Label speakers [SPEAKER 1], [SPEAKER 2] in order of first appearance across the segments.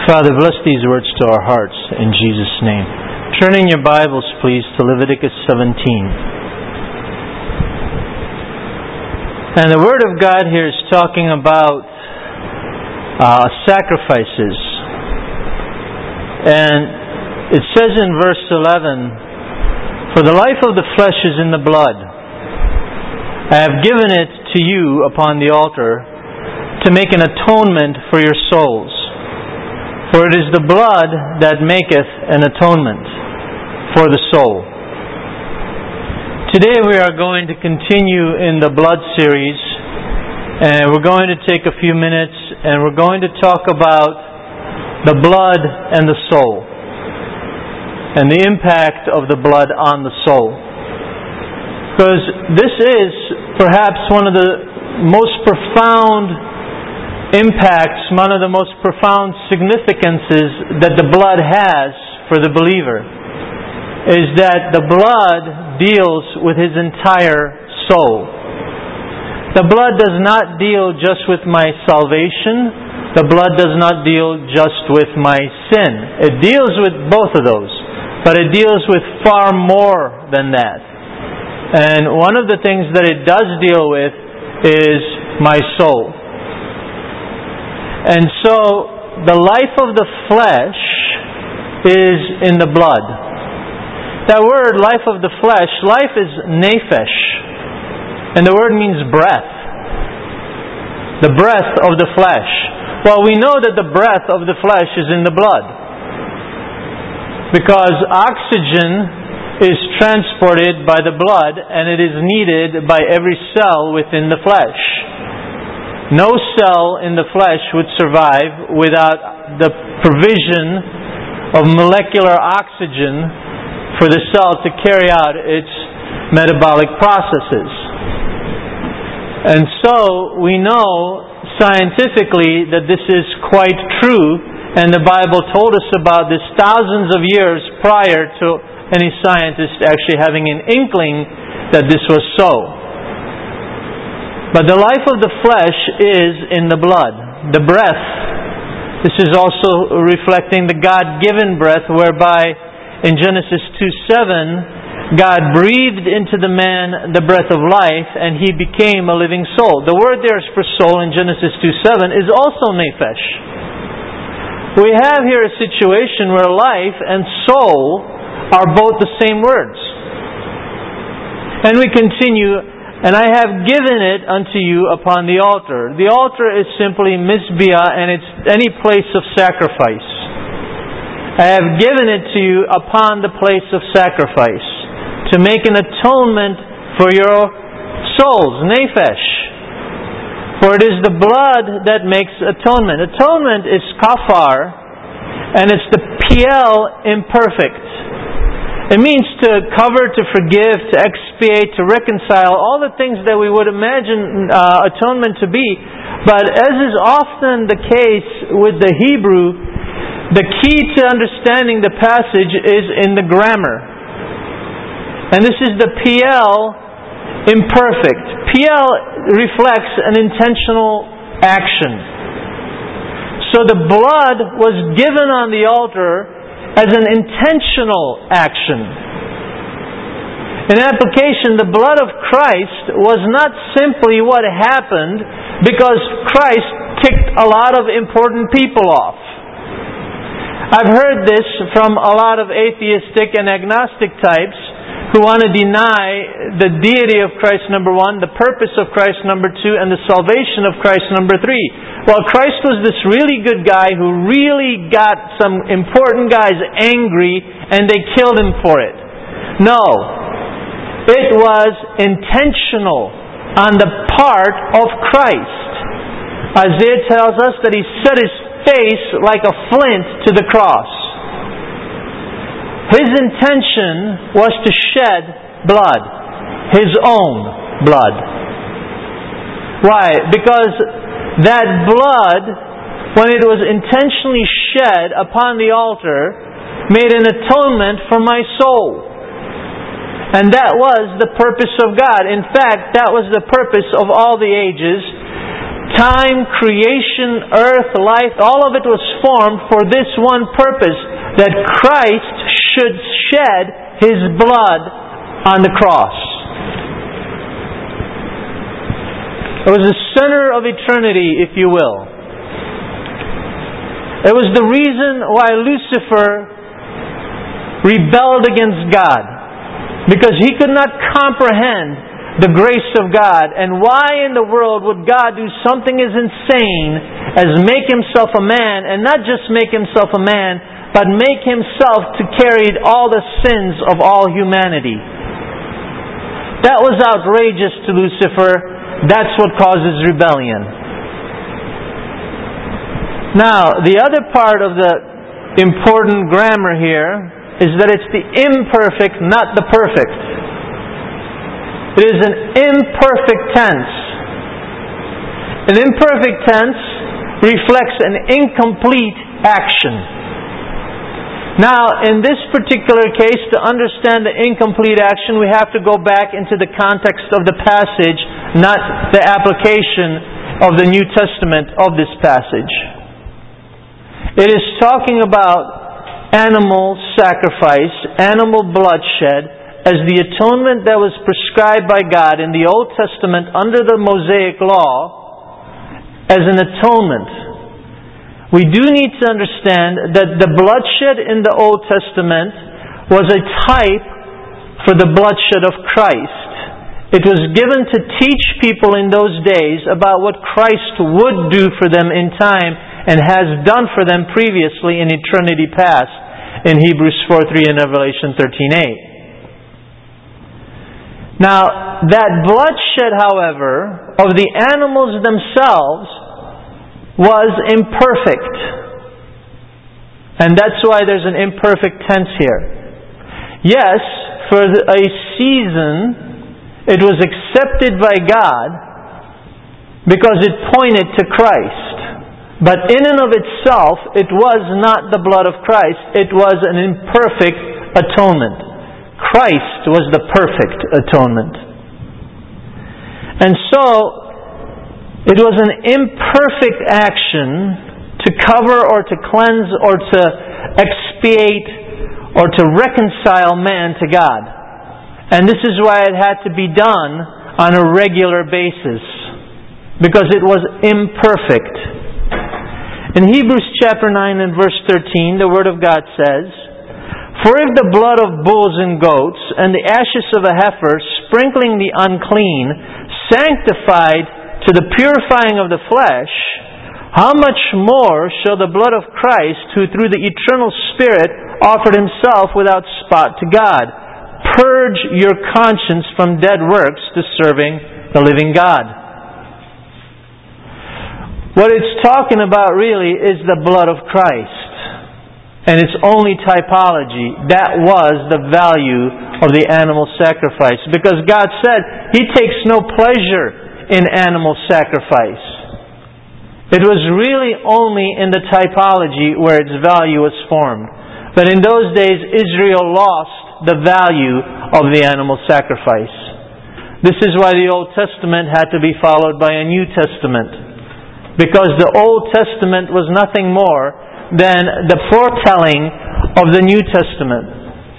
[SPEAKER 1] Father, bless these words to our hearts in Jesus' name. Turn in your Bibles, please, to Leviticus 17. And the Word of God here is talking about sacrifices. And it says in verse 11, "For the life of the flesh is in the blood. I have given it to you upon the altar to make an atonement for your souls. For it is the blood that maketh an atonement for the soul." Today we are going to continue in the blood series, and we're going to take a few minutes and we're going to talk about the blood and the soul and the impact of the blood on the soul. Because this is perhaps one of the most profound impacts, one of the most profound significances that the blood has for the believer, is that the blood deals with his entire soul. The blood does not deal just with my salvation. The blood does not deal just with my sin. It deals with both of those, but it deals with far more than that. And one of the things that it does deal with is my soul. And so, the life of the flesh is in the blood. That word, life of the flesh, life is nephesh. And the word means breath. The breath of the flesh. Well, we know that the breath of the flesh is in the blood, because oxygen is transported by the blood and it is needed by every cell within the flesh. No cell in the flesh would survive without the provision of molecular oxygen for the cell to carry out its metabolic processes. And so we know scientifically that this is quite true, and the Bible told us about this thousands of years prior to any scientist actually having an inkling that this was so. But the life of the flesh is in the blood. The breath. This is also reflecting the God-given breath, whereby in Genesis 2:7, God breathed into the man the breath of life, and he became a living soul. The word there for soul in Genesis 2:7 is also nephesh. We have here a situation where life and soul are both the same words. And we continue, "And I have given it unto you upon the altar." The altar is simply Mizbeah, and it's any place of sacrifice. I have given it to you upon the place of sacrifice, to make an atonement for your souls, nephesh. For it is the blood that makes atonement. Atonement is kafar, and it's the piel imperfect. It means to cover, to forgive, to expiate, to reconcile, all the things that we would imagine atonement to be. But as is often the case with the Hebrew, the key to understanding the passage is in the grammar. And this is the piel imperfect. Piel reflects an intentional action. So the blood was given on the altar as an intentional action. In application, the blood of Christ was not simply what happened because Christ ticked a lot of important people off. I've heard this from a lot of atheistic and agnostic types who want to deny the deity of Christ, number one, the purpose of Christ, number two, and the salvation of Christ, number three. Well, Christ was this really good guy who really got some important guys angry and they killed him for it. No. It was intentional on the part of Christ. Isaiah tells us that He set His face like a flint to the cross. His intention was to shed blood. His own blood. Why? Because that blood, when it was intentionally shed upon the altar, made an atonement for my soul. And that was the purpose of God. In fact, that was the purpose of all the ages, time, creation, earth, life, all of it was formed for this one purpose, that Christ should shed His blood on the cross. It was the center of eternity, if you will. It was the reason why Lucifer rebelled against God, because he could not comprehend the grace of God. And why in the world would God do something as insane as make Himself a man, and not just make Himself a man, but make Himself to carry all the sins of all humanity? That was outrageous to Lucifer. That's what causes rebellion. Now, the other part of the important grammar here is that it's the imperfect, not the perfect. It is an imperfect tense. An imperfect tense reflects an incomplete action. Now, in this particular case, to understand the incomplete action, we have to go back into the context of the passage, not the application of the New Testament of this passage. It is talking about animal sacrifice, animal bloodshed, as the atonement that was prescribed by God in the Old Testament under the Mosaic Law as an atonement. We do need to understand that the bloodshed in the Old Testament was a type for the bloodshed of Christ. It was given to teach people in those days about what Christ would do for them in time and has done for them previously in eternity past in Hebrews 4:3 and Revelation 13:8. Now, that bloodshed, however, of the animals themselves was imperfect. And that's why there's an imperfect tense here. Yes, for a season, it was accepted by God because it pointed to Christ. But in and of itself, it was not the blood of Christ. It was an imperfect atonement. Christ was the perfect atonement. And so, it was an imperfect action to cover or to cleanse or to expiate or to reconcile man to God. And this is why it had to be done on a regular basis, because it was imperfect. In Hebrews chapter 9 and verse 13, the Word of God says, "For if the blood of bulls and goats and the ashes of a heifer, sprinkling the unclean, sanctified to the purifying of the flesh, how much more shall the blood of Christ, who through the eternal Spirit offered Himself without spot to God, purge your conscience from dead works to serving the living God?" What it's talking about really is the blood of Christ. And its only typology. That was the value of the animal sacrifice. Because God said He takes no pleasure in animal sacrifice. It was really only in the typology where its value was formed. But in those days, Israel lost the value of the animal sacrifice. This is why the Old Testament had to be followed by a New Testament. Because the Old Testament was nothing more than the foretelling of the New Testament.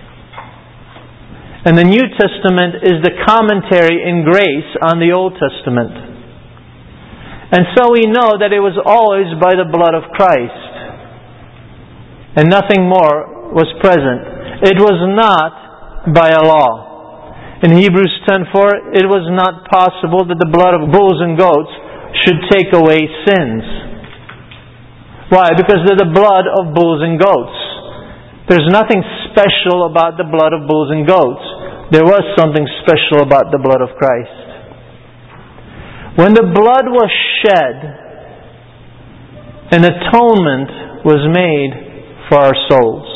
[SPEAKER 1] And the New Testament is the commentary in grace on the Old Testament. And so we know that it was always by the blood of Christ. And nothing more was present. It was not by a law. In Hebrews 10:4, it was not possible that the blood of bulls and goats should take away sins. Why? Because they're the blood of bulls and goats. There's nothing special about the blood of bulls and goats. There was something special about the blood of Christ. When the blood was shed, an atonement was made for our souls.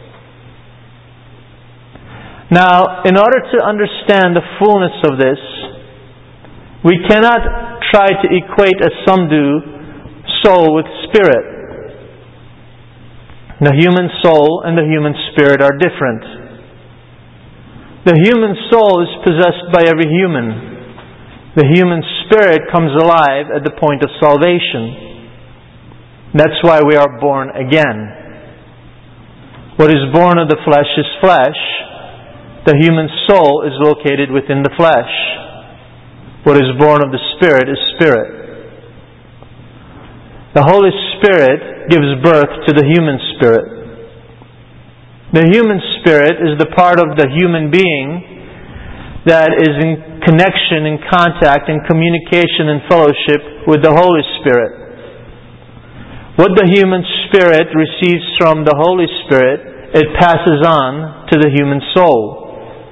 [SPEAKER 1] Now, in order to understand the fullness of this, we cannot try to equate, as some do, soul with spirit. The human soul and the human spirit are different. The human soul is possessed by every human. The human spirit comes alive at the point of salvation. That's why we are born again. What is born of the flesh is flesh. The human soul is located within the flesh. What is born of the Spirit is spirit. The Holy Spirit gives birth to the human spirit. The human spirit is the part of the human being that is in connection, in contact, in communication and fellowship with the Holy Spirit. What the human spirit receives from the Holy Spirit, it passes on to the human soul.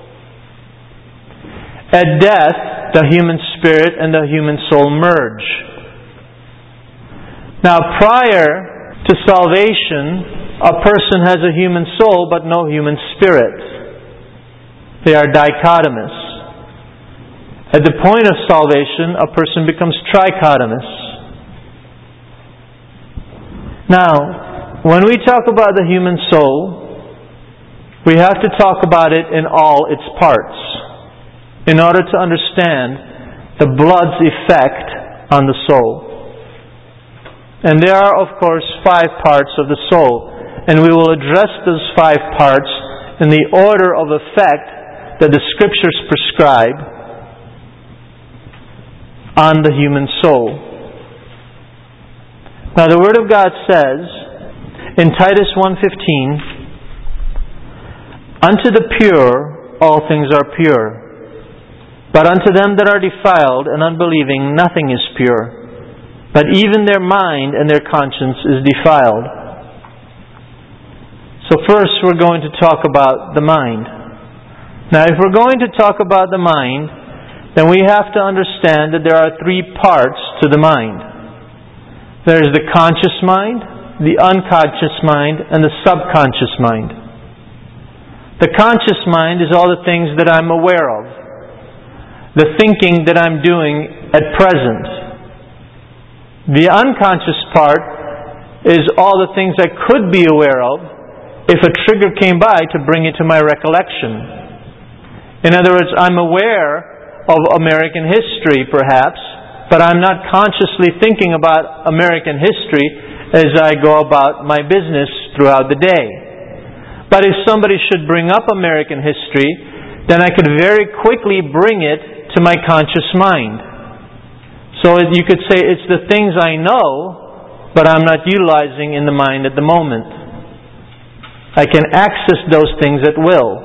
[SPEAKER 1] At death, the human spirit and the human soul merge. Now, prior to salvation, a person has a human soul but no human spirit. They are dichotomous. At the point of salvation, a person becomes trichotomous. Now, when we talk about the human soul, we have to talk about it in all its parts in order to understand the blood's effect on the soul. And there are, of course, 5 parts of the soul. And we will address those 5 parts in the order of effect that the Scriptures prescribe on the human soul. Now the Word of God says in Titus 1:15, "Unto the pure all things are pure. But unto them that are defiled and unbelieving nothing is pure. But even their mind and their conscience is defiled." So first we're going to talk about the mind. Now if we're going to talk about the mind, then we have to understand that there are 3 parts to the mind. There is the conscious mind, the unconscious mind, and the subconscious mind. The conscious mind is all the things that I'm aware of. The thinking that I'm doing at present. The unconscious part is all the things I could be aware of if a trigger came by to bring it to my recollection. In other words, I'm aware of American history perhaps, but I'm not consciously thinking about American history as I go about my business throughout the day. But if somebody should bring up American history, then I could very quickly bring it to my conscious mind. So you could say it's the things I know, but I'm not utilizing in the mind at the moment. I can access those things at will.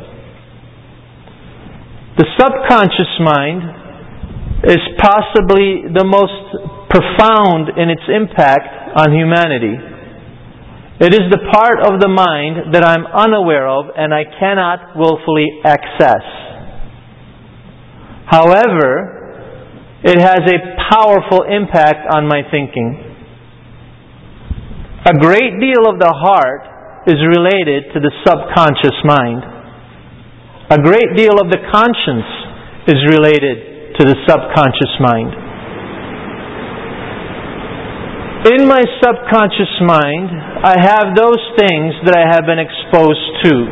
[SPEAKER 1] The subconscious mind is possibly the most profound in its impact on humanity. It is the part of the mind that I'm unaware of and I cannot willfully access. However, it has a powerful impact on my thinking. A great deal of the heart is related to the subconscious mind. A great deal of the conscience is related to the subconscious mind. In my subconscious mind, I have those things that I have been exposed to.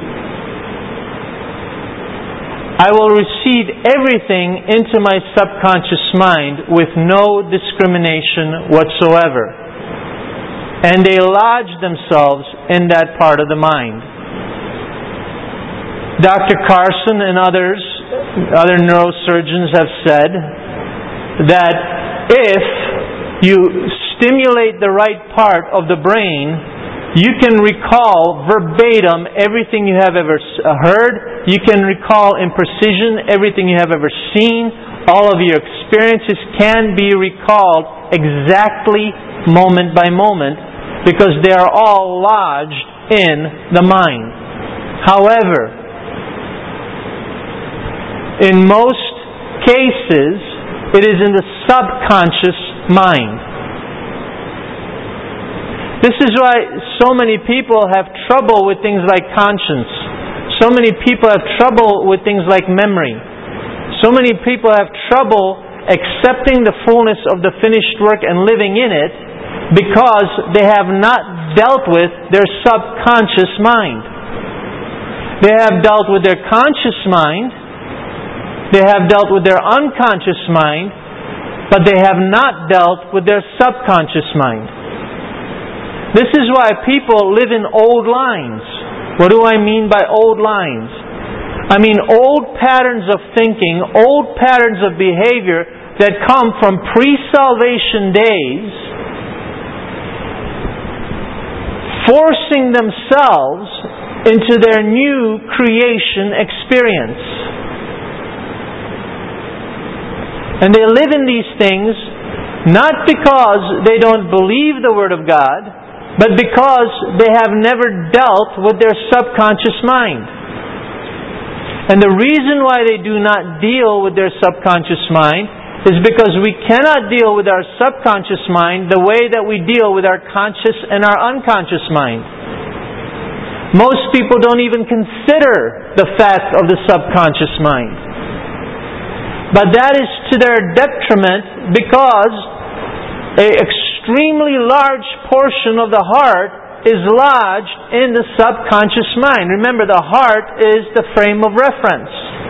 [SPEAKER 1] I will receive everything into my subconscious mind with no discrimination whatsoever. And they lodge themselves in that part of the mind. Dr. Carson and other neurosurgeons have said that if you stimulate the right part of the brain, you can recall verbatim everything you have ever heard. You can recall in precision everything you have ever seen. All of your experiences can be recalled exactly moment by moment because they are all lodged in the mind. However, in most cases, it is in the subconscious mind. This is why so many people have trouble with things like conscience. So many people have trouble with things like memory. So many people have trouble accepting the fullness of the finished work and living in it because they have not dealt with their subconscious mind. They have dealt with their conscious mind. They have dealt with their unconscious mind. but they have not dealt with their subconscious mind. This is why people live in old lines. What do I mean by old lines? I mean old patterns of thinking, old patterns of behavior that come from pre-salvation days, forcing themselves into their new creation experience. And they live in these things not because they don't believe the Word of God, but because they have never dealt with their subconscious mind. And the reason why they do not deal with their subconscious mind is because we cannot deal with our subconscious mind the way that we deal with our conscious and our unconscious mind. Most people don't even consider the fact of the subconscious mind. But that is to their detriment, because an extremely large portion of the heart is lodged in the subconscious mind. Remember, the heart is the frame of reference.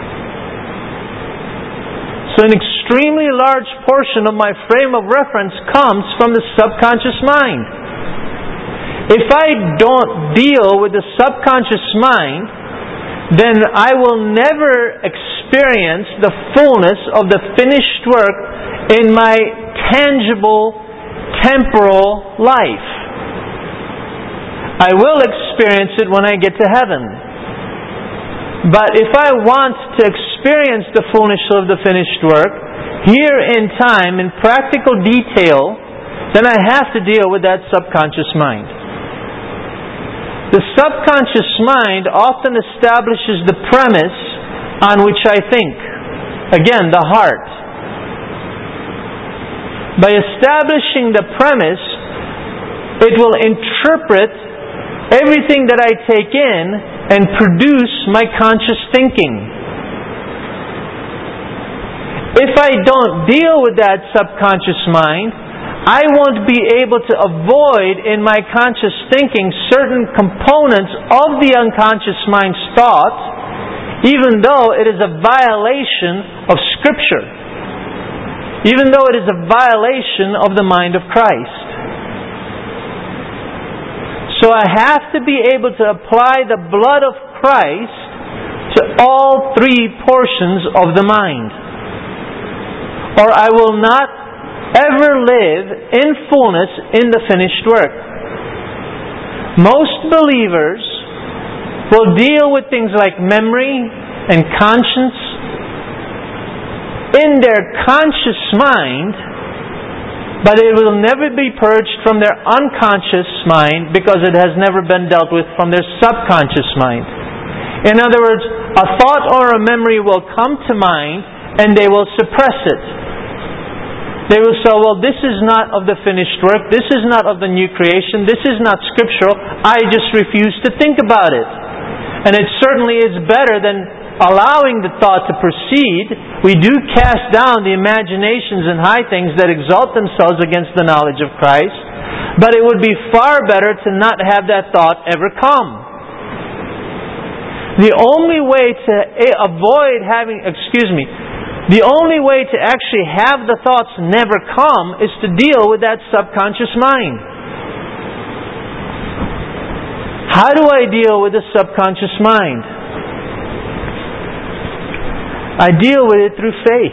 [SPEAKER 1] So an extremely large portion of my frame of reference comes from the subconscious mind. If I don't deal with the subconscious mind, then I will never experience the fullness of the finished work in my tangible, temporal life. I will experience it when I get to heaven. But if I want to experience the fullness of the finished work here in time, in practical detail, then I have to deal with that subconscious mind. The subconscious mind often establishes the premise on which I think. Again, the heart. By establishing the premise, it will interpret everything that I take in and produce my conscious thinking. If I don't deal with that subconscious mind, I won't be able to avoid in my conscious thinking certain components of the unconscious mind's thought, even though it is a violation of Scripture, even though it is a violation of the mind of Christ. So I have to be able to apply the blood of Christ to all three portions of the mind, or I will not ever live in fullness in the finished work. Most believers will deal with things like memory and conscience in their conscious mind, but it will never be purged from their unconscious mind because it has never been dealt with from their subconscious mind. In other words, a thought or a memory will come to mind and they will suppress it. They will say, well, this is not of the finished work, this is not of the new creation, this is not scriptural, I just refuse to think about it. And it certainly is better than allowing the thought to proceed. We do cast down the imaginations and high things that exalt themselves against the knowledge of Christ, but it would be far better to not have that thought ever come. The only way to avoid having, the only way to actually have the thoughts never come is to deal with that subconscious mind. How do I deal with the subconscious mind? I deal with it through faith.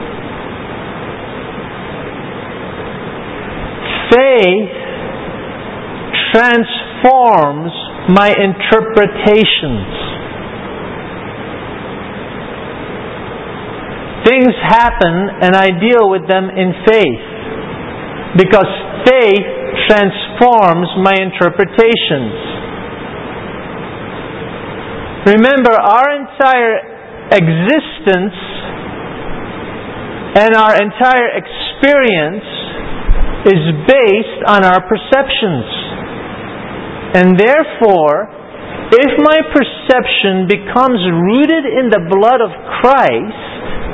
[SPEAKER 1] Faith transforms my interpretations. Things happen and I deal with them in faith, because faith transforms my interpretations. Remember, our entire existence and our entire experience is based on our perceptions. And therefore, if my perception becomes rooted in the blood of Christ,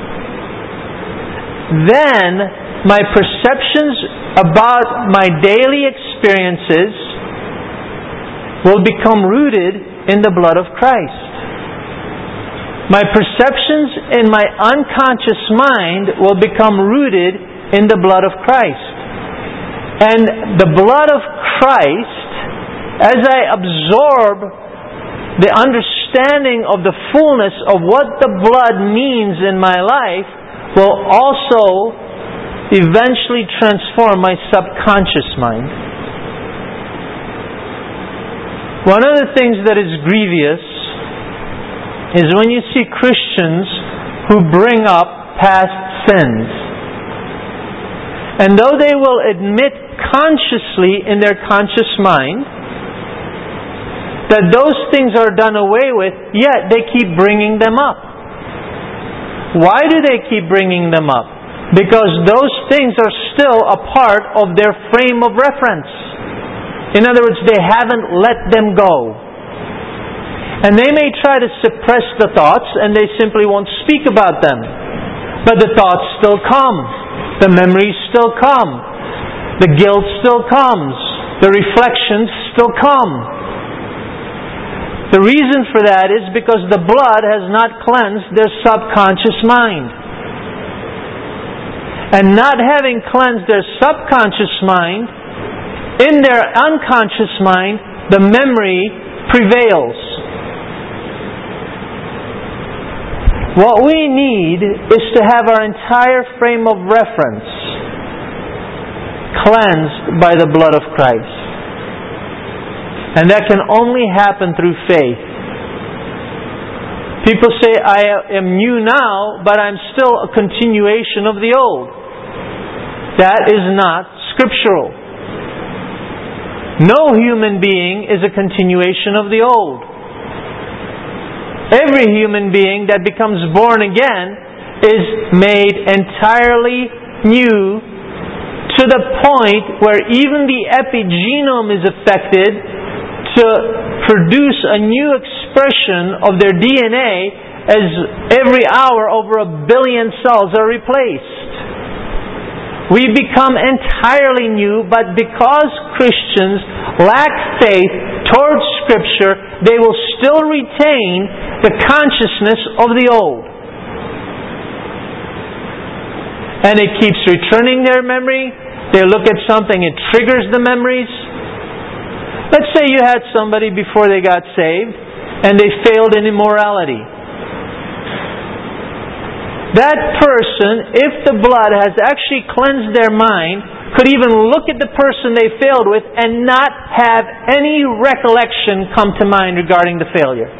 [SPEAKER 1] then my perceptions about my daily experiences will become rooted in the blood of Christ. My perceptions in my unconscious mind will become rooted in the blood of Christ. And the blood of Christ, as I absorb the understanding of the fullness of what the blood means in my life, will also eventually transform my subconscious mind. One of the things that is grievous is when you see Christians who bring up past sins. And though they will admit consciously in their conscious mind that those things are done away with, yet they keep bringing them up. Why do they keep bringing them up? Because those things are still a part of their frame of reference. In other words, they haven't let them go. And they may try to suppress the thoughts and they simply won't speak about them. But the thoughts still come. The memories still come. The guilt still comes. The reflections still come. The reason for that is because the blood has not cleansed their subconscious mind. And not having cleansed their subconscious mind, in their unconscious mind, the memory prevails. What we need is to have our entire frame of reference cleansed by the blood of Christ. And that can only happen through faith. People say, I am new now, but I'm still a continuation of the old. That is not scriptural. No human being is a continuation of the old. Every human being that becomes born again is made entirely new to the point where even the epigenome is affected to produce a new expression of their DNA as every hour over 1 billion cells are replaced. We become entirely new, but because Christians lack faith towards Scripture, they will still retain the consciousness of the old. And it keeps returning their memory. They look at something, it triggers the memories. Let's say you had somebody before they got saved, and they failed in immorality. That person, if the blood has actually cleansed their mind, could even look at the person they failed with and not have any recollection come to mind regarding the failure.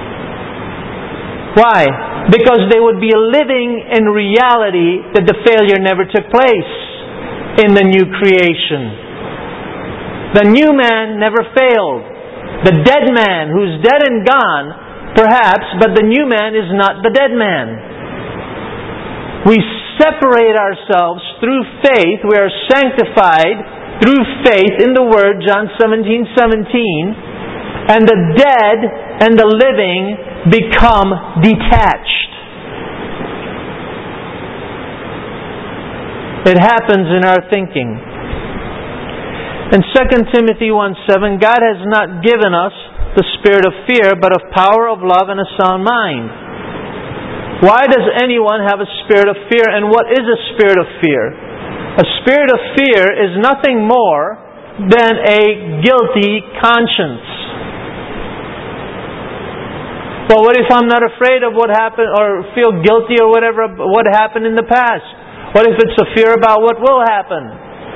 [SPEAKER 1] Why? Because they would be living in reality that the failure never took place in the new creation. The new man never failed. The dead man who's dead and gone, perhaps, but the new man is not the dead man. We separate ourselves through faith. We are sanctified through faith in the Word, John 17:17. And the dead and the living become detached. It happens in our thinking. In 2 Timothy 1:7, God has not given us the spirit of fear, but of power, of love, and a sound mind. Why does anyone have a spirit of fear? And what is a spirit of fear? A spirit of fear is nothing more than a guilty conscience. Well, what if I'm not afraid of what happened or feel guilty or whatever, what happened in the past? What if it's a fear about what will happen?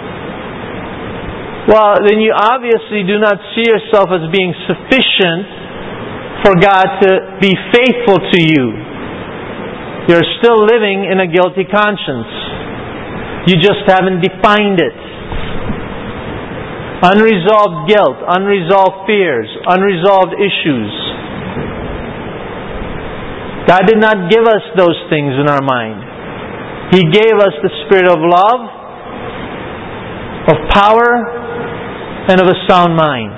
[SPEAKER 1] Well, then you obviously do not see yourself as being sufficient for God to be faithful to you. You're still living in a guilty conscience. You just haven't defined it. Unresolved guilt, unresolved fears, unresolved issues. God did not give us those things in our mind. He gave us the spirit of love, of power, and of a sound mind.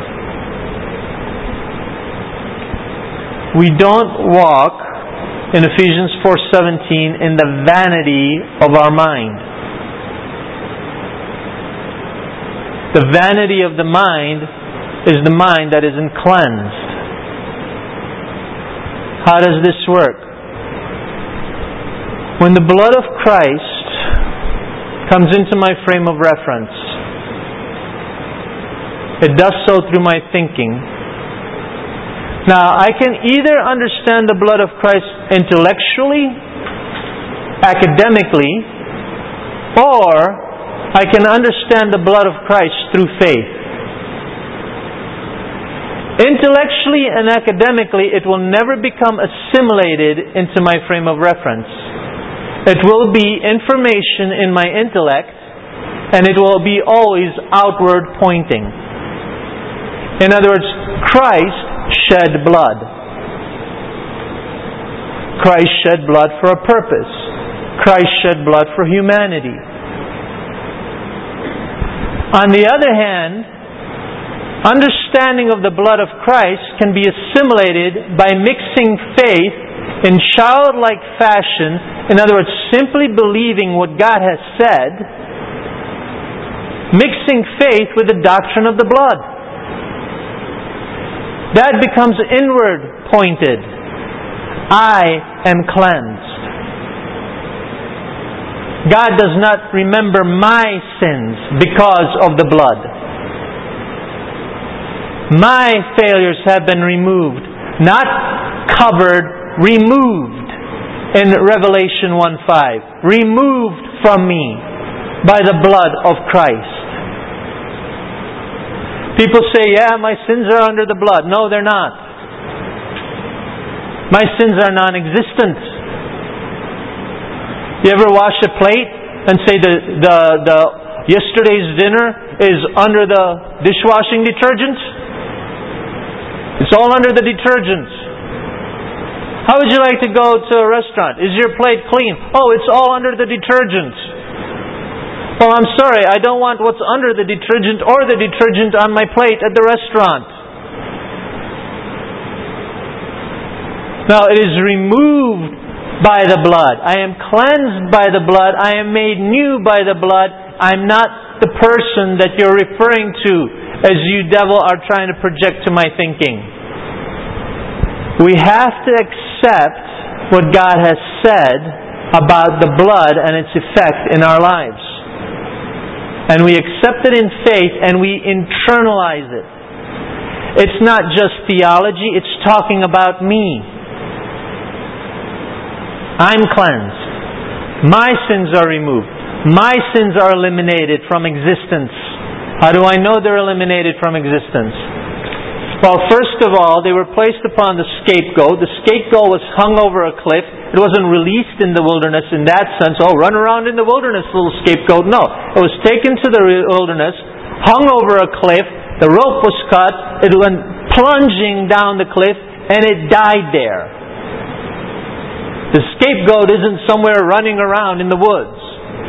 [SPEAKER 1] We don't walk in Ephesians 4:17 in the vanity of our mind. The vanity of the mind is the mind that isn't cleansed. How does this work? When the blood of Christ comes into my frame of reference. It does so through my thinking. Now, I can either understand the blood of Christ intellectually, academically, or I can understand the blood of Christ through faith. Intellectually and academically, it will never become assimilated into my frame of reference. It will be information in my intellect, and it will be always outward pointing. In other words, Christ shed blood. Christ shed blood for a purpose. Christ shed blood for humanity. On the other hand, understanding of the blood of Christ can be assimilated by mixing faith in childlike fashion. In other words, simply believing what God has said, mixing faith with the doctrine of the blood. That becomes inward pointed. I am cleansed. God does not remember my sins because of the blood. My failures have been removed, not covered, removed in Revelation 1:5. Removed from me by the blood of Christ. People say, yeah, my sins are under the blood. No, they're not. My sins are non-existent. You ever wash a plate and say the yesterday's dinner is under the dishwashing detergent? It's all under the detergents. How would you like to go to a restaurant? Is your plate clean? Oh, it's all under the detergents. Well, I'm sorry, I don't want what's under the detergent or the detergent on my plate at the restaurant. Now, it is removed by the blood. I am cleansed by the blood. I am made new by the blood. I'm not the person that you're referring to as you, devil, are trying to project to my thinking. We have to accept what God has said about the blood and its effect in our lives. And we accept it in faith and we internalize it. It's not just theology, it's talking about me. I'm cleansed. My sins are removed. My sins are eliminated from existence. How do I know they're eliminated from existence? Well, first of all, they were placed upon the scapegoat. The scapegoat was hung over a cliff. It wasn't released in the wilderness in that sense. Oh, run around in the wilderness, little scapegoat. No. It was taken to the wilderness, hung over a cliff. The rope was cut. It went plunging down the cliff, and it died there. The scapegoat isn't somewhere running around in the woods.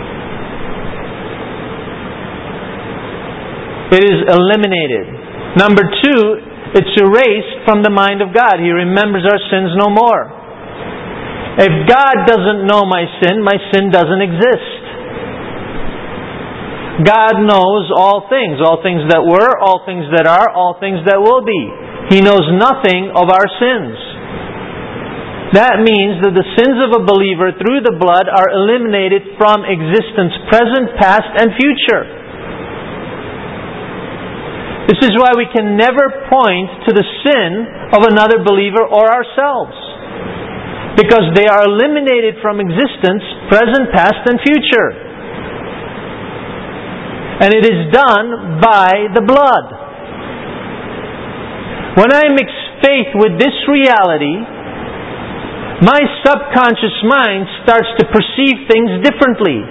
[SPEAKER 1] It is eliminated. Number two, it's erased from the mind of God. He remembers our sins no more. If God doesn't know my sin doesn't exist. God knows all things that were, all things that are, all things that will be. He knows nothing of our sins. That means that the sins of a believer through the blood are eliminated from existence, present, past, and future. This is why we can never point to the sin of another believer or ourselves. Because they are eliminated from existence, present, past, and future. And it is done by the blood. When I mix faith with this reality, my subconscious mind starts to perceive things differently.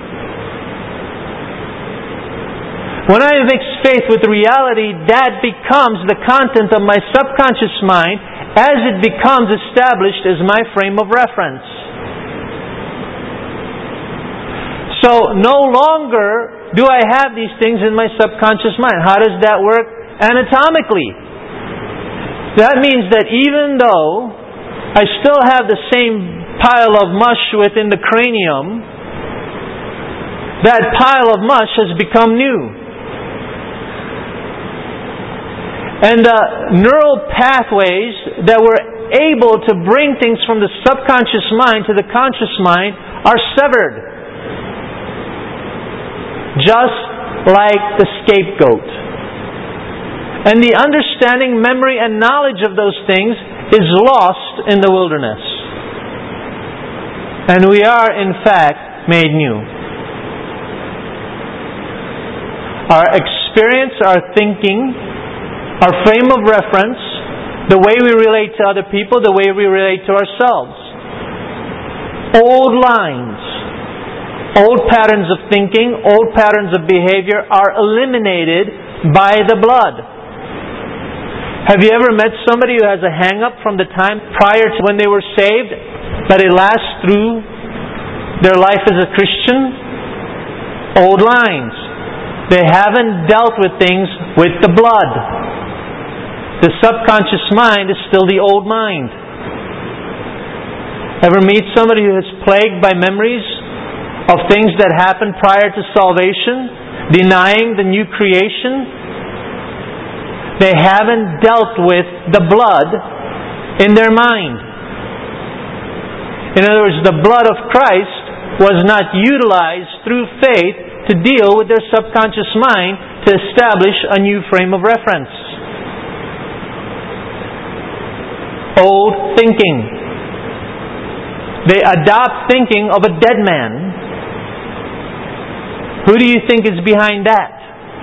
[SPEAKER 1] When I mix faith with reality, that becomes the content of my subconscious mind as it becomes established as my frame of reference. So no longer do I have these things in my subconscious mind. How does that work anatomically? That means that even though I still have the same pile of mush within the cranium, that pile of mush has become new. And the neural pathways that were able to bring things from the subconscious mind to the conscious mind are severed. just like the scapegoat. And the understanding, memory, and knowledge of those things is lost in the wilderness. And we are, in fact, made new. Our experience, our thinking, our frame of reference, the way we relate to other people, the way we relate to ourselves. Old lines, old patterns of thinking, old patterns of behavior are eliminated by the blood. Have you ever met somebody who has a hang-up from the time prior to when they were saved, but it lasts through their life as a Christian? Old lines. They haven't dealt with things with the blood. The subconscious mind is still the old mind. Ever meet somebody who is plagued by memories of things that happened prior to salvation, denying the new creation? They haven't dealt with the blood in their mind. In other words, the blood of Christ was not utilized through faith to deal with their subconscious mind to establish a new frame of reference. Old thinking. They adopt thinking of a dead man. Who do you think is behind that?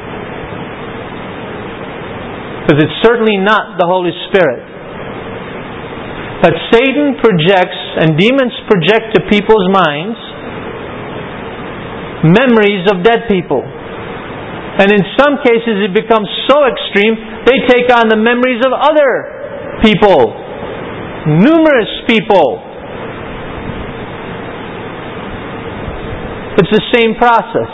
[SPEAKER 1] Because it's certainly not the Holy Spirit. But Satan projects and demons project to people's minds memories of dead people. And in some cases it becomes so extreme, they take on the memories of other people. Numerous people. It's the same process.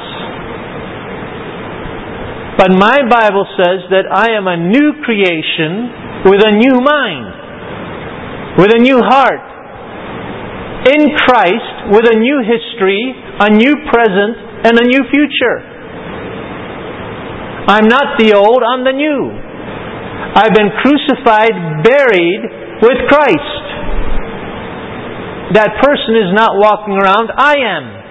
[SPEAKER 1] But my Bible says that I am a new creation with a new mind, with a new heart, in Christ, with a new history, a new present, and a new future. I'm not the old, I'm the new. I've been crucified, buried with Christ. That person is not walking around, I am.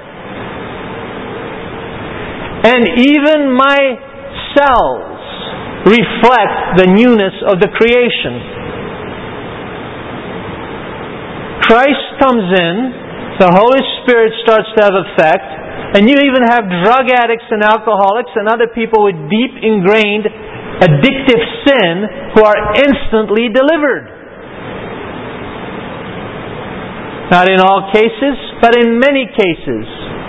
[SPEAKER 1] And even my cells reflect the newness of the creation. Christ comes in, the Holy Spirit starts to have effect, and you even have drug addicts and alcoholics and other people with deep ingrained addictive sin who are instantly delivered. Not in all cases, but in many cases.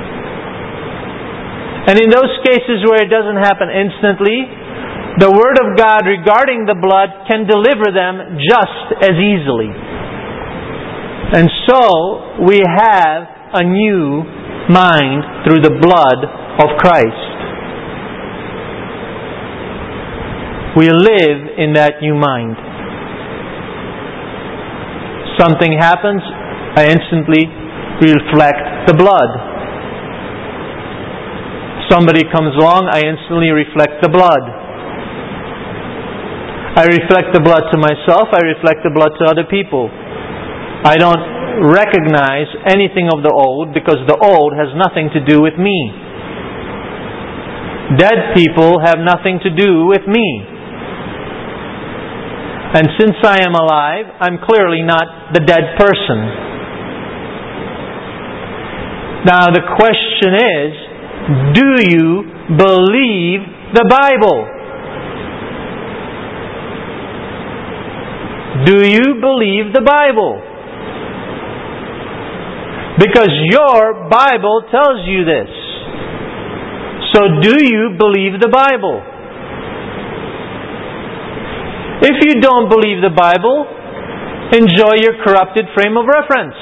[SPEAKER 1] And in those cases where it doesn't happen instantly, the Word of God regarding the blood can deliver them just as easily. And so, we have a new mind through the blood of Christ. We live in that new mind. Something happens, I instantly reflect the blood. Somebody comes along, I instantly reflect the blood. I reflect the blood to myself, I reflect the blood to other people. I don't recognize anything of the old because the old has nothing to do with me. Dead people have nothing to do with me. And since I am alive, I'm clearly not the dead person. Now the question is, do you believe the Bible? Do you believe the Bible? Because your Bible tells you this. So do you believe the Bible? If you don't believe the Bible, enjoy your corrupted frame of reference.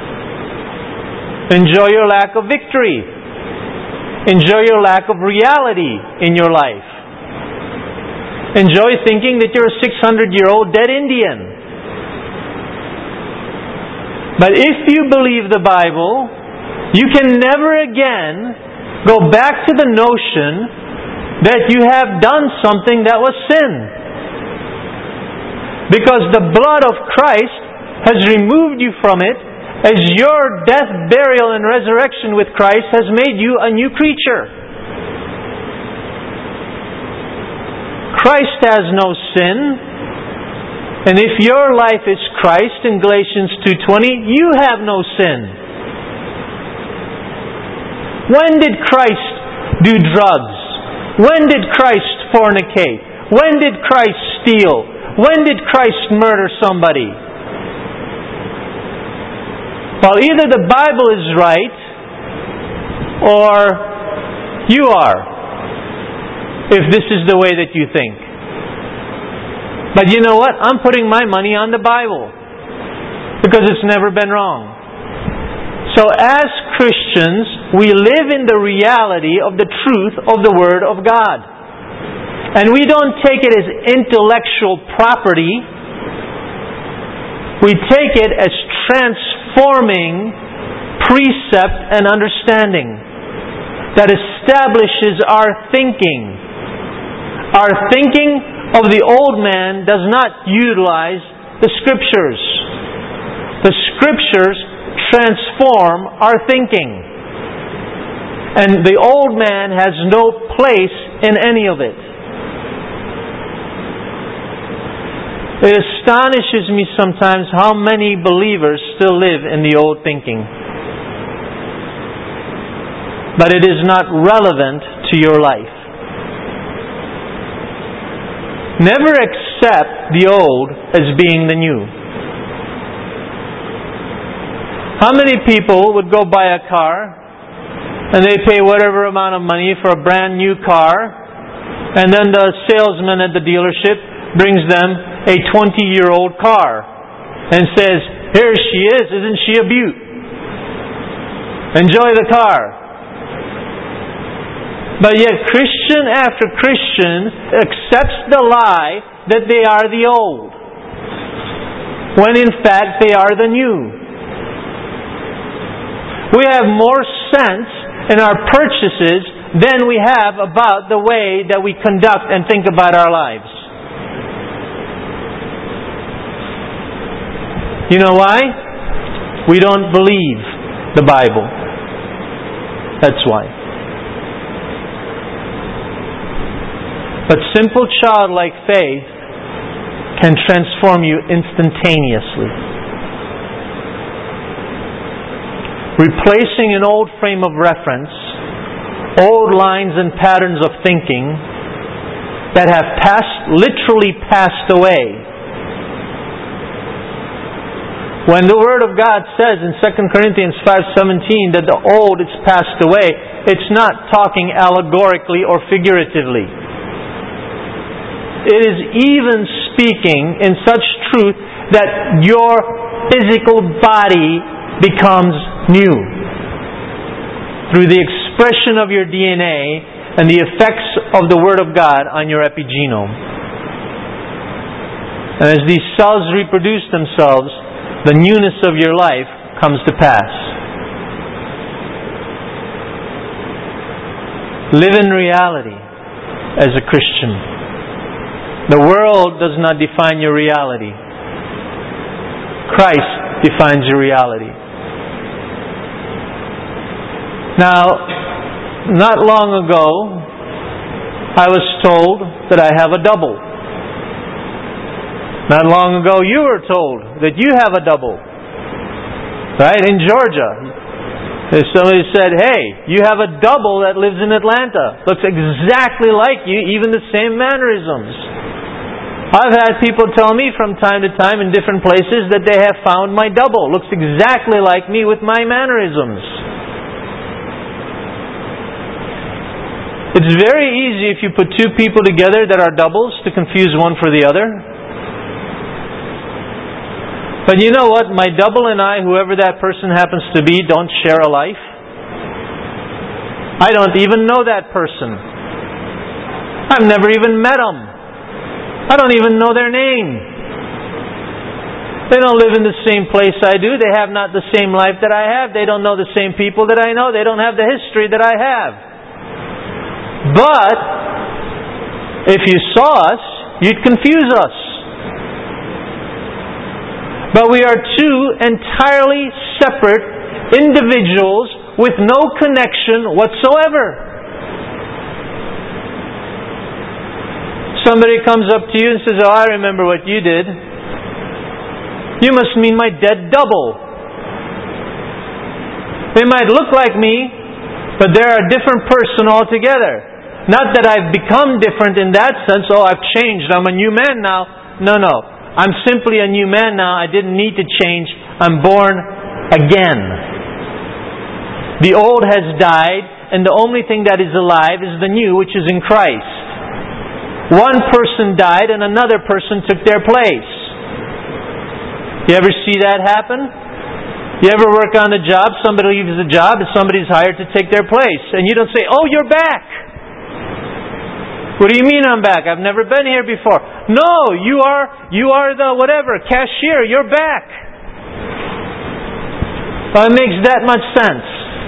[SPEAKER 1] Enjoy your lack of victory. Enjoy your lack of reality in your life. Enjoy thinking that you're a 600-year-old dead Indian. But if you believe the Bible, you can never again go back to the notion that you have done something that was sin. Because the blood of Christ has removed you from it, as your death, burial, and resurrection with Christ has made you a new creature. Christ has no sin, and if your life is Christ in Galatians 2:20, you have no sin. When did Christ do drugs? When did Christ fornicate? When did Christ steal? When did Christ murder somebody? Well, either the Bible is right or you are, if this is the way that you think. But you know what? I'm putting my money on the Bible because it's never been wrong. So as Christians, we live in the reality of the truth of the Word of God. And we don't take it as intellectual property. We take it as transforming precept and understanding that establishes our thinking. Our thinking of the old man does not utilize the Scriptures. The Scriptures transform our thinking. And the old man has no place in any of it. It astonishes me sometimes how many believers still live in the old thinking. But it is not relevant to your life. Never accept the old as being the new. How many people would go buy a car and they pay whatever amount of money for a brand new car, and then the salesman at the dealership brings them a 20-year-old car and says, "Here she is, isn't she a beaut? Enjoy the car." But yet Christian after Christian accepts the lie that they are the old, when in fact they are the new. We have more sense in our purchases than we have about the way that we conduct and think about our lives. You know why? We don't believe the Bible. That's why. But simple childlike faith can transform you instantaneously. Replacing an old frame of reference, old lines and patterns of thinking that have literally passed away. When the Word of God says in 2 Corinthians 5:17 that the old is passed away, it's not talking allegorically or figuratively. It is even speaking in such truth that your physical body becomes new through the expression of your DNA and the effects of the Word of God on your epigenome. And as these cells reproduce themselves, the newness of your life comes to pass. Live in reality as a Christian. The world does not define your reality. Christ defines your reality. Now, not long ago, I was told that I have a double. Not long ago, you were told that you have a double. Right? In Georgia. Somebody said, "Hey, you have a double that lives in Atlanta. Looks exactly like you, even the same mannerisms." I've had people tell me from time to time in different places that they have found my double. Looks exactly like me with my mannerisms. It's very easy if you put two people together that are doubles to confuse one for the other. But you know what? My double and I, whoever that person happens to be, don't share a life. I don't even know that person. I've never even met them. I don't even know their name. They don't live in the same place I do. They have not the same life that I have. They don't know the same people that I know. They don't have the history that I have. But if you saw us, you'd confuse us. But we are two entirely separate individuals with no connection whatsoever. So somebody comes up to you and says, "Oh, I remember what you did. You must mean my dead double." They might look like me, but they're a different person altogether. Not that I've become different in that sense. Oh, I've changed. I'm a new man now. No. I'm simply a new man now. I didn't need to change. I'm born again. The old has died, and the only thing that is alive is the new, which is in Christ. One person died and another person took their place. You ever see that happen? You ever work on a job, somebody leaves the job, and somebody's hired to take their place. And you don't say, "Oh, you're back." "What do you mean I'm back? I've never been here before." "No, you are the whatever, cashier, you're back." Well, it makes that much sense.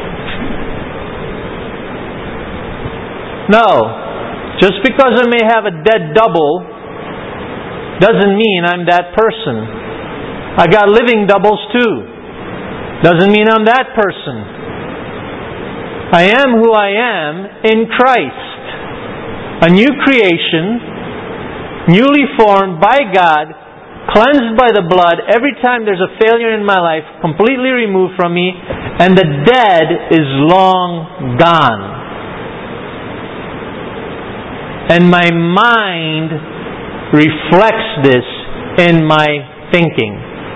[SPEAKER 1] No. Just because I may have a dead double doesn't mean I'm that person. I got living doubles too. Doesn't mean I'm that person. I am who I am in Christ. A new creation, newly formed by God, cleansed by the blood. Every time there's a failure in my life, completely removed from me, and the dead is long gone. And my mind reflects this in my thinking.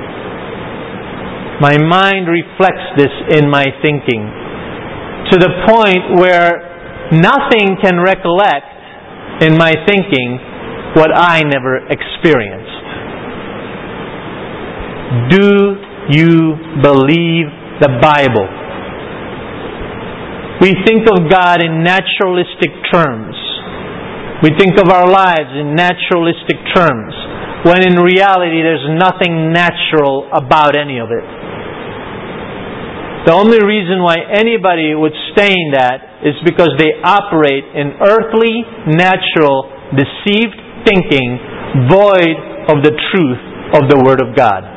[SPEAKER 1] My mind reflects this in my thinking. To the point where nothing can recollect in my thinking what I never experienced. Do you believe the Bible? We think of God in naturalistic terms. We think of our lives in naturalistic terms, when in reality there's nothing natural about any of it. The only reason why anybody would stain that is because they operate in earthly, natural, deceived thinking, void of the truth of the Word of God.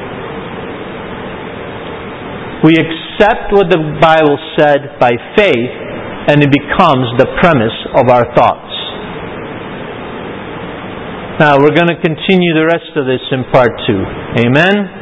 [SPEAKER 1] We accept what the Bible said by faith, and it becomes the premise of our thoughts. Now, we're going to continue the rest of this in part 2. Amen?